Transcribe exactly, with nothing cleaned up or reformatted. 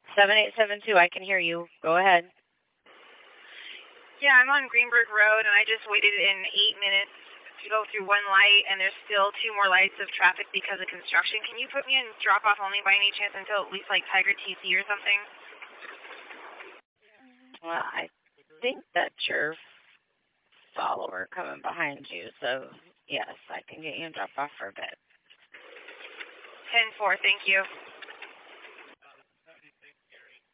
seven eight seven two, I can hear you. Go ahead. Yeah, I'm on Greenberg Road, and I just waited in eight minutes to go through one light, and there's still two more lights of traffic because of construction. Can you put me in drop-off only by any chance until at least, like, Tiger T C or something? Well, I think that's your follower coming behind you, so yes, I can get you in drop-off for a bit. ten four, thank you.